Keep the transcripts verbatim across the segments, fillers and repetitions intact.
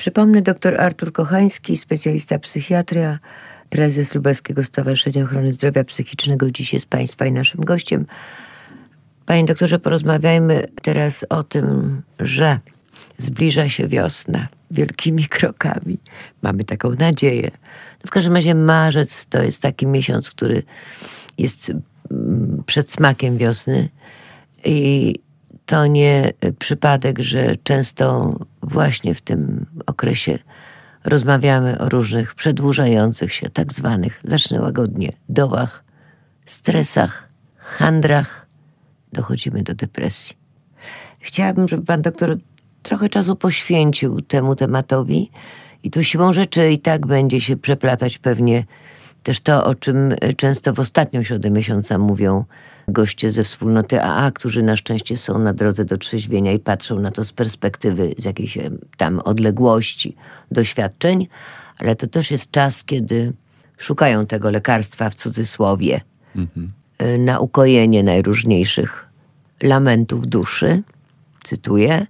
Przypomnę, dr Artur Kochański, specjalista psychiatria, prezes Lubelskiego Stowarzyszenia Ochrony Zdrowia Psychicznego, dziś jest Państwa i naszym gościem. Panie doktorze, porozmawiajmy teraz o tym, że zbliża się wiosna wielkimi krokami. Mamy taką nadzieję. W każdym razie marzec to jest taki miesiąc, który jest przed smakiem wiosny i to nie przypadek, że często właśnie w tym okresie rozmawiamy o różnych przedłużających się, tak zwanych, zacznę łagodnie, dołach, stresach, handrach. Dochodzimy do depresji. Chciałabym, żeby pan doktor trochę czasu poświęcił temu tematowi i tu siłą rzeczy i tak będzie się przeplatać pewnie też to, o czym często w ostatnią środę miesiąca mówią goście ze wspólnoty A A, którzy na szczęście są na drodze do trzeźwienia i patrzą na to z perspektywy, z jakiejś tam odległości doświadczeń, ale to też jest czas, kiedy szukają tego lekarstwa w cudzysłowie mhm. na ukojenie najróżniejszych lamentów duszy, cytuję.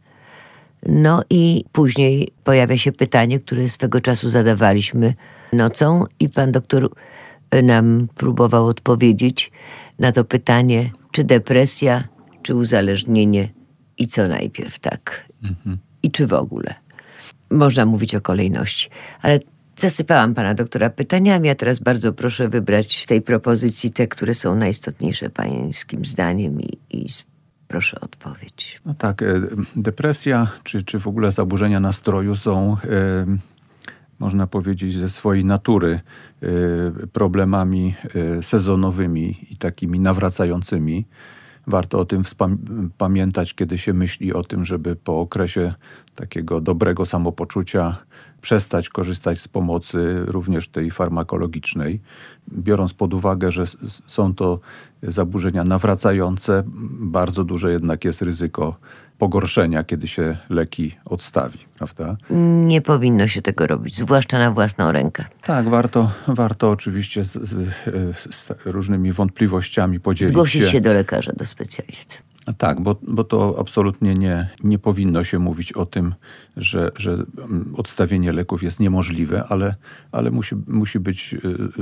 No i później pojawia się pytanie, które swego czasu zadawaliśmy nocą i pan doktor nam próbował odpowiedzieć na to pytanie, czy depresja, czy uzależnienie i co najpierw, tak? Mhm. I czy w ogóle. Można mówić o kolejności. Ale zasypałam pana doktora pytaniami, a teraz bardzo proszę wybrać z tej propozycji te, które są najistotniejsze pańskim zdaniem i, i proszę o odpowiedź. No tak, depresja, czy, czy w ogóle zaburzenia nastroju są, e, można powiedzieć, ze swojej natury e, problemami e, sezonowymi i takimi nawracającymi. Warto o tym wspam- pamiętać, kiedy się myśli o tym, żeby po okresie takiego dobrego samopoczucia przestać korzystać z pomocy również tej farmakologicznej, biorąc pod uwagę, że s- są to zaburzenia nawracające, bardzo duże jednak jest ryzyko pogorszenia, kiedy się leki odstawi, prawda? Nie powinno się tego robić, zwłaszcza na własną rękę. Tak, warto, warto oczywiście z, z, z różnymi wątpliwościami podzielić Zgłosić się. się do lekarza, do specjalisty. Tak, bo, bo to absolutnie nie, nie powinno się mówić o tym, że, że odstawienie leków jest niemożliwe, ale, ale musi, musi być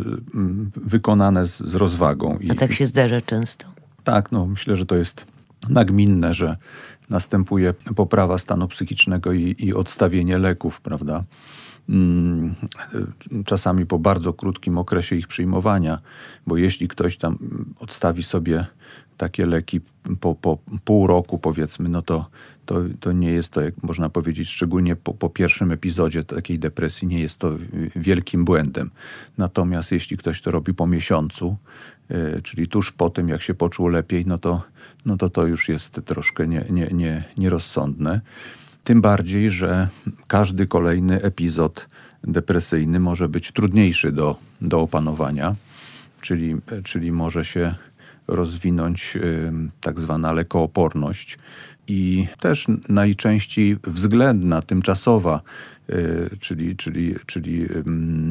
wykonane z, z rozwagą. A tak się zdarza często? Tak, no myślę, że to jest nagminne, że następuje poprawa stanu psychicznego i, i odstawienie leków, prawda? Czasami po bardzo krótkim okresie ich przyjmowania, bo jeśli ktoś tam odstawi sobie takie leki po, po pół roku, powiedzmy, no to, to, to nie jest to, jak można powiedzieć, szczególnie po, po pierwszym epizodzie takiej depresji, nie jest to wielkim błędem. Natomiast jeśli ktoś to robi po miesiącu, yy, czyli tuż po tym, jak się poczuł lepiej, no to no to, to już jest troszkę nie, nie, nie, nierozsądne. Tym bardziej, że każdy kolejny epizod depresyjny może być trudniejszy do, do opanowania, czyli, czyli może się rozwinąć y, tak zwana lekooporność i też najczęściej względna, tymczasowa, y, czyli, czyli, czyli y,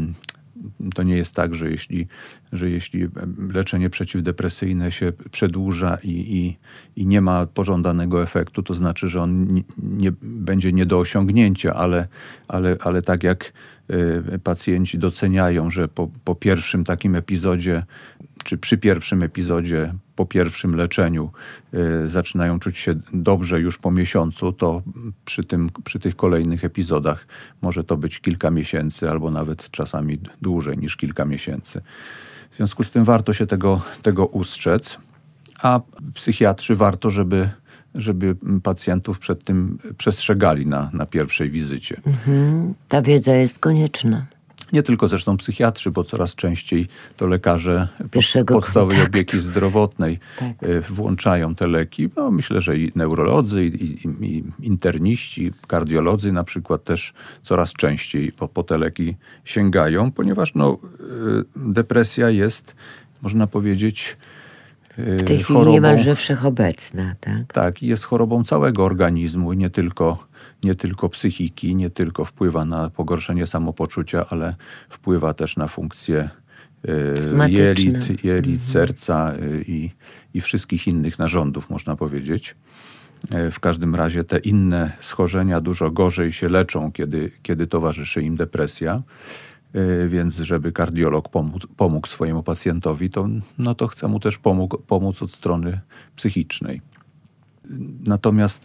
to nie jest tak, że jeśli, że jeśli leczenie przeciwdepresyjne się przedłuża i, i, i nie ma pożądanego efektu, to znaczy, że on nie, nie, będzie nie do osiągnięcia, ale, ale, ale tak jak y, pacjenci doceniają, że po, po pierwszym takim epizodzie, czy przy pierwszym epizodzie, po pierwszym leczeniu y, zaczynają czuć się dobrze już po miesiącu, to przy, tym, przy tych kolejnych epizodach może to być kilka miesięcy albo nawet czasami dłużej niż kilka miesięcy. W związku z tym warto się tego, tego ustrzec, a psychiatrzy warto, żeby, żeby pacjentów przed tym przestrzegali na, na pierwszej wizycie. Mhm. Ta wiedza jest konieczna. Nie tylko zresztą psychiatrzy, bo coraz częściej to lekarze Pierwszego podstawowej kontaktu. opieki zdrowotnej tak. włączają te leki. No, myślę, że i neurolodzy, i, i, i interniści, kardiolodzy na przykład też coraz częściej po, po te leki sięgają, ponieważ no, depresja jest, można powiedzieć, w tej chwili chorobą, niemalże wszechobecna, tak? Tak, jest chorobą całego organizmu i nie tylko, nie tylko psychiki, nie tylko wpływa na pogorszenie samopoczucia, ale wpływa też na funkcje y, jelit, jelit mhm. serca y, i, i wszystkich innych narządów, można powiedzieć. W każdym razie te inne schorzenia dużo gorzej się leczą, kiedy, kiedy towarzyszy im depresja. Więc żeby kardiolog pomógł, pomógł swojemu pacjentowi, to, no to chce mu też pomógł, pomóc od strony psychicznej. Natomiast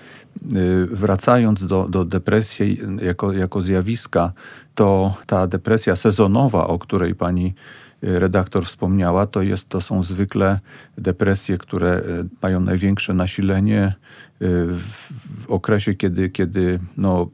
wracając do, do depresji jako, jako zjawiska, to ta depresja sezonowa, o której pani redaktor wspomniała, to, jest, to są zwykle depresje, które mają największe nasilenie w, w okresie, kiedy, kiedy no,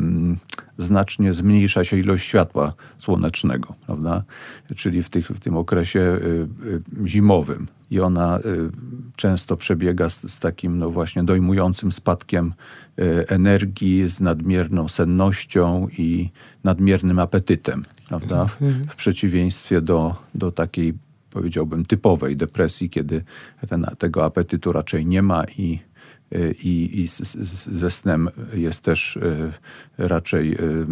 znacznie zmniejsza się ilość światła słonecznego, prawda? Czyli w, tych, w tym okresie zimowym. I ona często przebiega z, z takim no właśnie dojmującym spadkiem energii, z nadmierną sennością i nadmiernym apetytem, prawda? Mhm. W przeciwieństwie do, do takiej, powiedziałbym, typowej depresji, kiedy ten, tego apetytu raczej nie ma i I, i z, z, ze snem jest też y, raczej y,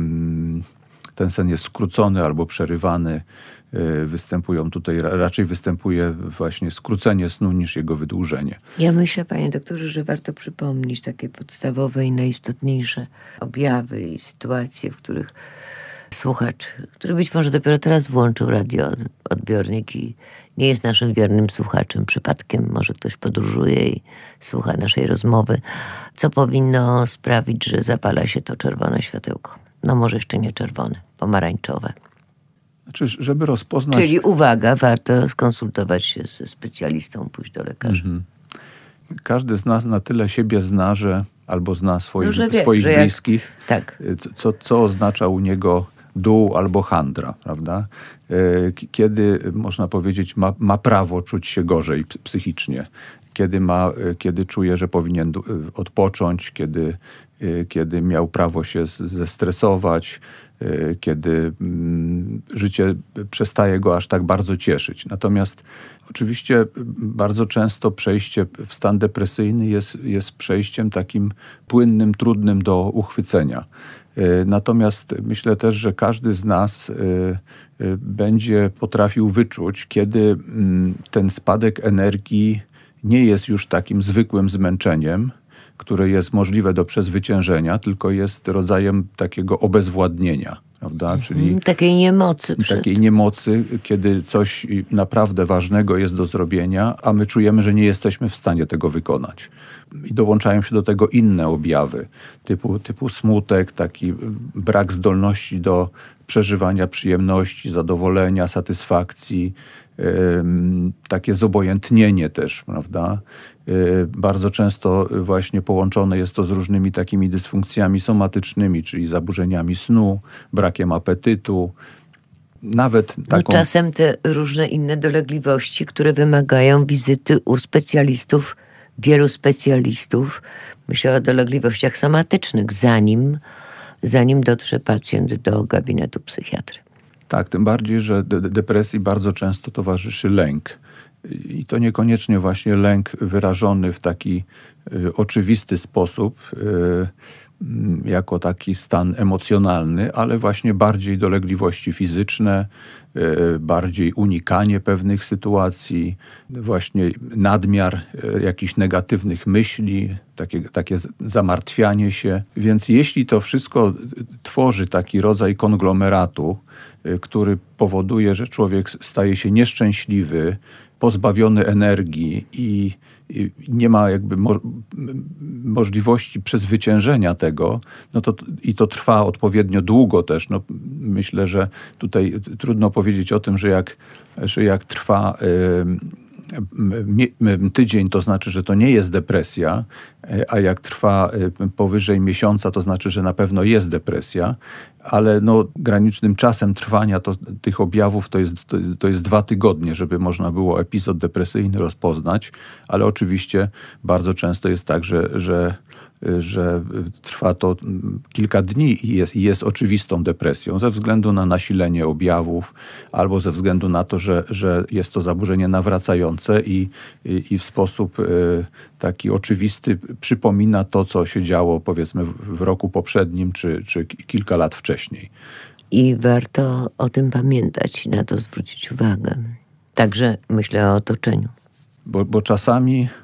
ten sen jest skrócony albo przerywany. Y, występują tutaj, raczej występuje właśnie skrócenie snu niż jego wydłużenie. Ja myślę, panie doktorze, że warto przypomnieć takie podstawowe i najistotniejsze objawy i sytuacje, w których słuchacz, który być może dopiero teraz włączył radioodbiornik i nie jest naszym wiernym słuchaczem przypadkiem, może ktoś podróżuje i słucha naszej rozmowy, co powinno sprawić, że zapala się to czerwone światełko. No może jeszcze nie czerwone, pomarańczowe. Znaczy, żeby rozpoznać... Czyli uwaga, warto skonsultować się ze specjalistą, pójść do lekarza. Mhm. Każdy z nas na tyle siebie zna, że albo zna swoich, no, wie, swoich bliskich, jak, tak. co, co oznacza u niego dół albo handra, prawda? Kiedy, można powiedzieć, ma, ma prawo czuć się gorzej psychicznie. Kiedy, ma, kiedy czuje, że powinien odpocząć, kiedy, kiedy miał prawo się zestresować, kiedy życie przestaje go aż tak bardzo cieszyć. Natomiast oczywiście bardzo często przejście w stan depresyjny jest, jest przejściem takim płynnym, trudnym do uchwycenia. Natomiast myślę też, że każdy z nas będzie potrafił wyczuć, kiedy ten spadek energii nie jest już takim zwykłym zmęczeniem, które jest możliwe do przezwyciężenia, tylko jest rodzajem takiego obezwładnienia, prawda? Mhm, czyli takiej niemocy. Przed. Takiej niemocy, kiedy coś naprawdę ważnego jest do zrobienia, a my czujemy, że nie jesteśmy w stanie tego wykonać. I dołączają się do tego inne objawy, typu, typu smutek, taki brak zdolności do przeżywania przyjemności, zadowolenia, satysfakcji, yy, takie zobojętnienie też, prawda? Yy, bardzo często właśnie połączone jest to z różnymi takimi dysfunkcjami somatycznymi, czyli zaburzeniami snu, brakiem apetytu. Nawet taką... No czasem te różne inne dolegliwości, które wymagają wizyty u specjalistów, wielu specjalistów. Myślę o dolegliwościach somatycznych, zanim, zanim dotrze pacjent do gabinetu psychiatry. Tak, tym bardziej, że de- depresji bardzo często towarzyszy lęk. I to niekoniecznie właśnie lęk wyrażony w taki y, oczywisty sposób, y, jako taki stan emocjonalny, ale właśnie bardziej dolegliwości fizyczne, bardziej unikanie pewnych sytuacji, właśnie nadmiar jakichś negatywnych myśli, takie, takie zamartwianie się. Więc jeśli to wszystko tworzy taki rodzaj konglomeratu, który powoduje, że człowiek staje się nieszczęśliwy, pozbawiony energii i nie ma jakby mo- możliwości przezwyciężenia tego, no to i to trwa odpowiednio długo też. No, myślę, że tutaj trudno powiedzieć o tym, że jak, że jak trwa y, tydzień, to znaczy, że to nie jest depresja, a jak trwa powyżej miesiąca, to znaczy, że na pewno jest depresja, ale no, granicznym czasem trwania to, tych objawów to jest, to, jest, to jest dwa tygodnie, żeby można było epizod depresyjny rozpoznać, ale oczywiście bardzo często jest tak, że, że, że trwa to kilka dni i jest, i jest oczywistą depresją ze względu na nasilenie objawów albo ze względu na to, że, że jest to zaburzenie nawracające i, i, i w sposób y, taki oczywisty przypomina to, co się działo powiedzmy w, w roku poprzednim czy, czy kilka lat wcześniej. I warto o tym pamiętać i na to zwrócić uwagę. Także myślę o otoczeniu. Bo, bo czasami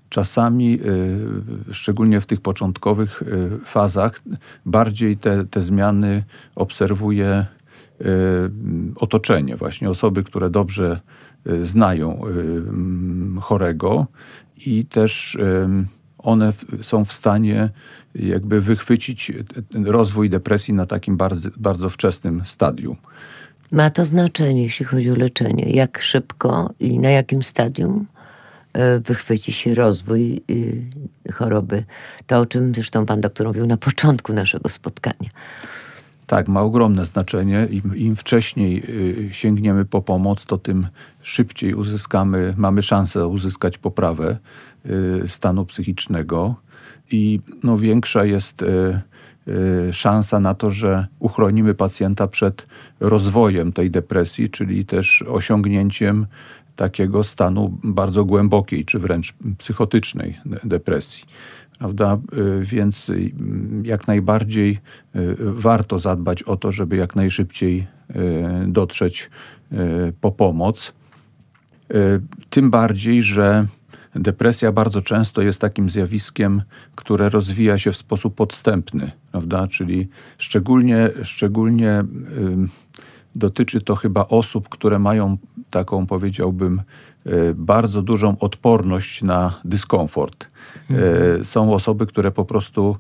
czasami, szczególnie w tych początkowych fazach, bardziej te, te zmiany obserwuje otoczenie. Właśnie osoby, które dobrze znają chorego i też one są w stanie jakby wychwycić rozwój depresji na takim bardzo, bardzo wczesnym stadium. Ma to znaczenie, jeśli chodzi o leczenie. Jak szybko i na jakim stadium wychwyci się rozwój choroby. To, o czym zresztą pan doktor mówił na początku naszego spotkania. Tak, ma ogromne znaczenie. Im, im wcześniej sięgniemy po pomoc, to tym szybciej uzyskamy, mamy szansę uzyskać poprawę stanu psychicznego i no, większa jest szansa na to, że uchronimy pacjenta przed rozwojem tej depresji, czyli też osiągnięciem takiego stanu bardzo głębokiej, czy wręcz psychotycznej depresji. Prawda? Więc jak najbardziej warto zadbać o to, żeby jak najszybciej dotrzeć po pomoc. Tym bardziej, że depresja bardzo często jest takim zjawiskiem, które rozwija się w sposób podstępny, prawda? Czyli szczególnie, szczególnie dotyczy to chyba osób, które mają taką, powiedziałbym, bardzo dużą odporność na dyskomfort. Mhm. Są osoby, które po prostu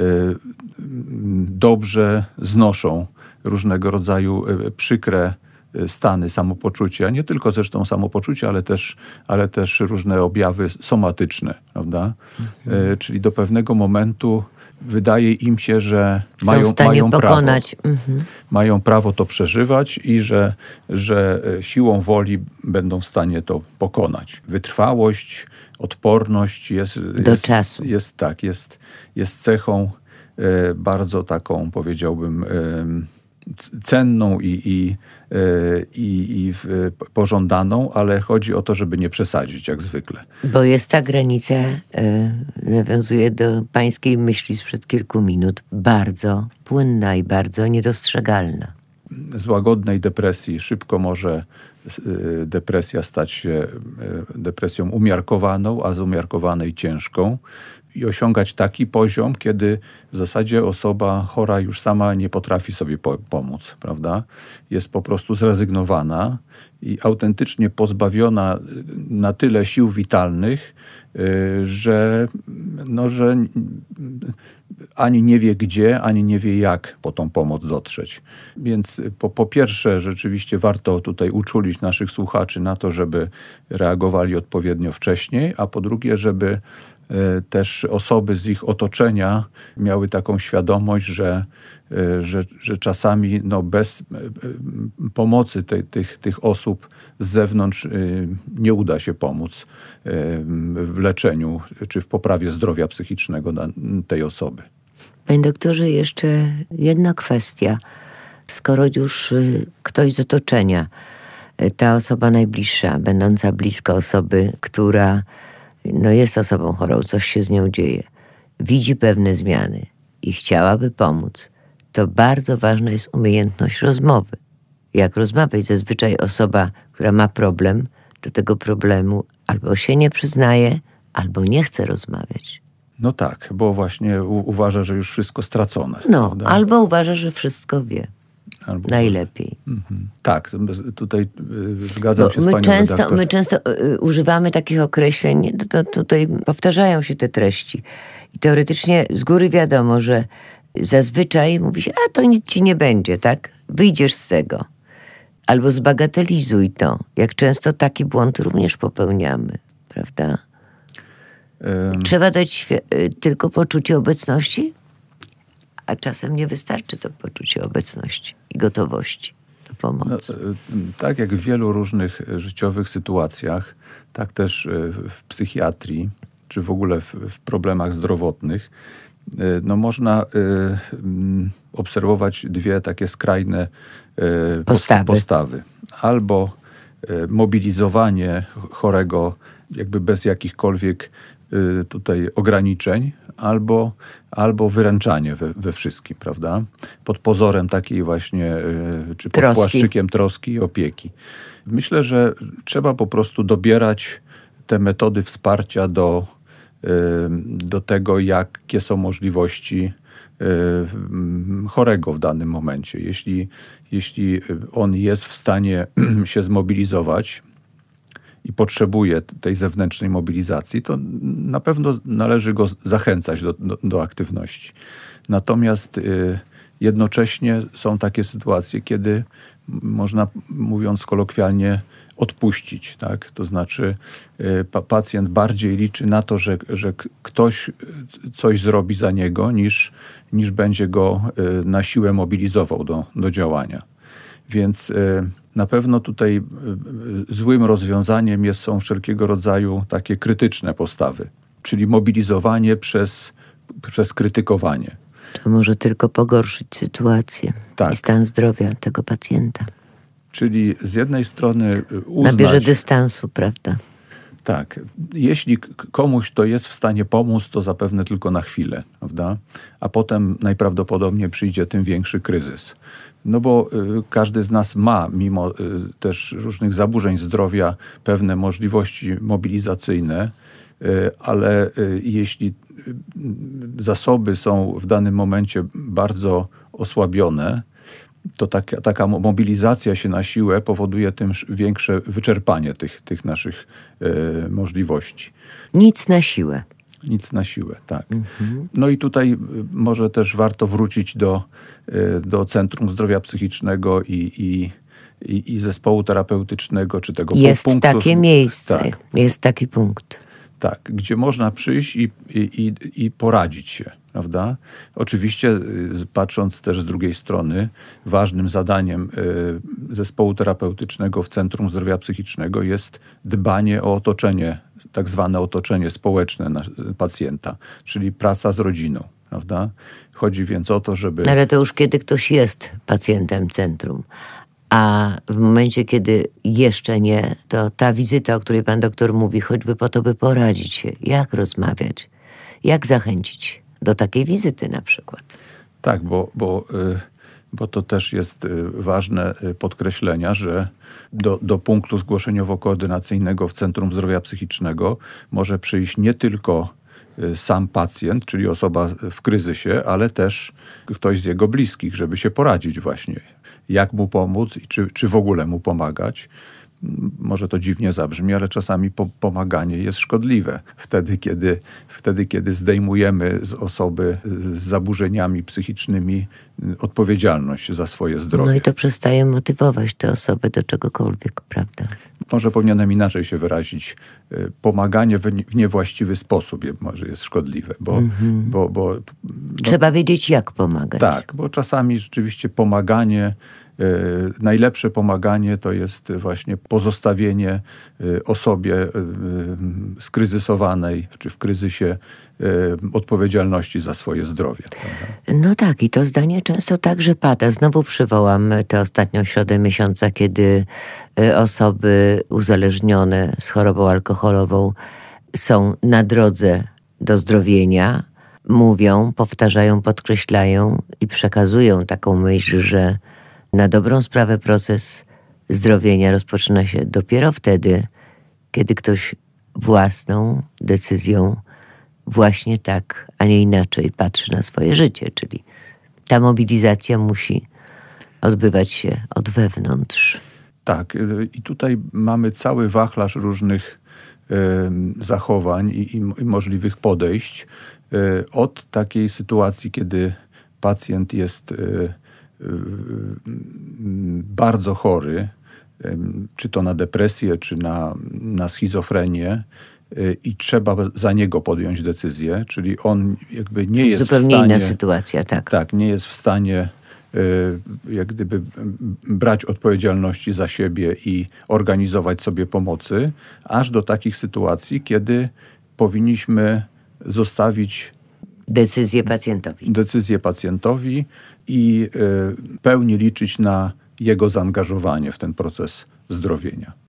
dobrze znoszą różnego rodzaju przykre stany samopoczucia, nie tylko zresztą samopoczucia, ale też, ale też różne objawy somatyczne, prawda? Mhm. Czyli do pewnego momentu wydaje im się, że Są mają, w stanie mają, pokonać. prawo, mhm. mają prawo to przeżywać i że, że siłą woli będą w stanie to pokonać. Wytrwałość, odporność jest, do jest, czasu. Jest, tak, jest, jest cechą e, bardzo taką, powiedziałbym, e, cenną i, i, i, i pożądaną, ale chodzi o to, żeby nie przesadzić, jak zwykle. Bo jest ta granica, y, nawiązuje do pańskiej myśli sprzed kilku minut, bardzo płynna i bardzo niedostrzegalna. Z łagodnej depresji szybko może y, depresja stać się y, depresją umiarkowaną, a z umiarkowanej ciężką. I osiągać taki poziom, kiedy w zasadzie osoba chora już sama nie potrafi sobie po- pomóc, prawda? Jest po prostu zrezygnowana i autentycznie pozbawiona na tyle sił witalnych, yy, że, no, że ani nie wie gdzie, ani nie wie jak po tą pomoc dotrzeć. Więc po, po pierwsze rzeczywiście warto tutaj uczulić naszych słuchaczy na to, żeby reagowali odpowiednio wcześniej, a po drugie, żeby też osoby z ich otoczenia miały taką świadomość, że, że, że czasami no bez pomocy te, tych, tych osób z zewnątrz nie uda się pomóc w leczeniu czy w poprawie zdrowia psychicznego tej osoby. Panie doktorze, jeszcze jedna kwestia. Skoro już ktoś z otoczenia, ta osoba najbliższa, będąca blisko osoby, która no jest osobą chorą, coś się z nią dzieje, widzi pewne zmiany i chciałaby pomóc, to bardzo ważna jest umiejętność rozmowy. Jak rozmawiać? Zazwyczaj osoba, która ma problem, do tego problemu albo się nie przyznaje, albo nie chce rozmawiać. No tak, bo właśnie u- uważa, że już wszystko stracone. No, prawda? albo uważa, że wszystko wie. Albo najlepiej. Mhm. Tak, tutaj y, zgadzam Bo się z my panią często, redaktor. my często y, używamy takich określeń, to, to tutaj powtarzają się te treści. I teoretycznie z góry wiadomo, że zazwyczaj mówi się, a to nic ci nie będzie, tak? Wyjdziesz z tego. Albo zbagatelizuj to. Jak często taki błąd również popełniamy, prawda? Um. Trzeba dać świ- tylko poczucie obecności, a czasem nie wystarczy to poczucie obecności i gotowości do pomocy. No, tak jak w wielu różnych życiowych sytuacjach, tak też w psychiatrii, czy w ogóle w, w problemach zdrowotnych, no można y, y, obserwować dwie takie skrajne y, postawy. postawy. Albo y, mobilizowanie chorego jakby bez jakichkolwiek y, tutaj ograniczeń, albo, albo wyręczanie we, we wszystkim, prawda? Pod pozorem takiej właśnie, y, czy pod troski. płaszczykiem troski i opieki. Myślę, że trzeba po prostu dobierać te metody wsparcia do do tego, jakie są możliwości chorego w danym momencie. Jeśli, jeśli on jest w stanie się zmobilizować i potrzebuje tej zewnętrznej mobilizacji, to na pewno należy go zachęcać do, do, do aktywności. Natomiast jednocześnie są takie sytuacje, kiedy można, mówiąc kolokwialnie, odpuścić. Tak? To znaczy pa- pacjent bardziej liczy na to, że, że ktoś coś zrobi za niego, niż, niż będzie go na siłę mobilizował do, do działania. Więc na pewno tutaj złym rozwiązaniem jest, są wszelkiego rodzaju takie krytyczne postawy, czyli mobilizowanie przez, przez krytykowanie. To może tylko pogorszyć sytuację tak. i stan zdrowia tego pacjenta. Czyli z jednej strony uznać... Nabierze dystansu, prawda? Tak. Jeśli komuś to jest w stanie pomóc, to zapewne tylko na chwilę, prawda? A potem najprawdopodobniej przyjdzie tym większy kryzys. No bo y, każdy z nas ma, mimo y, też różnych zaburzeń zdrowia, pewne możliwości mobilizacyjne, y, ale y, jeśli y, zasoby są w danym momencie bardzo osłabione, to taka, taka mobilizacja się na siłę powoduje tym większe wyczerpanie tych, tych naszych e, możliwości. Nic na siłę. Nic na siłę, tak. Mhm. No i tutaj może też warto wrócić do, e, do Centrum Zdrowia Psychicznego i, i, i, i zespołu terapeutycznego, czy tego jest punktu. Jest takie miejsce, tak. jest taki punkt. Tak, gdzie można przyjść i, i, i poradzić się, prawda? Oczywiście patrząc też z drugiej strony, ważnym zadaniem zespołu terapeutycznego w Centrum Zdrowia Psychicznego jest dbanie o otoczenie, tak zwane otoczenie społeczne pacjenta, czyli praca z rodziną, prawda? Chodzi więc o to, żeby... Ale to już kiedy ktoś jest pacjentem centrum. A w momencie, kiedy jeszcze nie, to ta wizyta, o której pan doktor mówi, choćby po to, by poradzić się, jak rozmawiać, jak zachęcić do takiej wizyty na przykład. Tak, bo, bo, bo to też jest ważne podkreślenia, że do, do punktu zgłoszeniowo-koordynacyjnego w Centrum Zdrowia Psychicznego może przyjść nie tylko sam pacjent, czyli osoba w kryzysie, ale też ktoś z jego bliskich, żeby się poradzić właśnie, jak mu pomóc i czy, czy w ogóle mu pomagać. Może to dziwnie zabrzmi, ale czasami po, pomaganie jest szkodliwe. Wtedy kiedy, wtedy, kiedy zdejmujemy z osoby z zaburzeniami psychicznymi odpowiedzialność za swoje zdrowie. No i to przestaje motywować tę osobę do czegokolwiek, prawda? Może powinienem inaczej się wyrazić. Pomaganie w niewłaściwy sposób może jest szkodliwe, bo... Mm-hmm. bo, bo no, trzeba wiedzieć, jak pomagać. Tak, bo czasami rzeczywiście pomaganie, y, najlepsze pomaganie to jest właśnie pozostawienie y, osobie y, skryzysowanej, czy w kryzysie y, odpowiedzialności za swoje zdrowie. Prawda? No tak, i to zdanie często także pada. Znowu przywołam tę ostatnią środę miesiąca, kiedy osoby uzależnione z chorobą alkoholową są na drodze do zdrowienia, mówią, powtarzają, podkreślają i przekazują taką myśl, że na dobrą sprawę proces zdrowienia rozpoczyna się dopiero wtedy, kiedy ktoś własną decyzją właśnie tak, a nie inaczej patrzy na swoje życie. Czyli ta mobilizacja musi odbywać się od wewnątrz. Tak, i tutaj mamy cały wachlarz różnych y, zachowań i, i, i możliwych podejść. Y, od takiej sytuacji, kiedy pacjent jest y, y, bardzo chory, y, czy to na depresję, czy na, na schizofrenię, y, i trzeba za niego podjąć decyzję, czyli on jakby nie jest zupełnie w stanie... inna sytuacja, tak. Tak, nie jest w stanie jak gdyby brać odpowiedzialności za siebie i organizować sobie pomocy, aż do takich sytuacji, kiedy powinniśmy zostawić decyzję pacjentowi. decyzję pacjentowi i pełni liczyć na jego zaangażowanie w ten proces zdrowienia.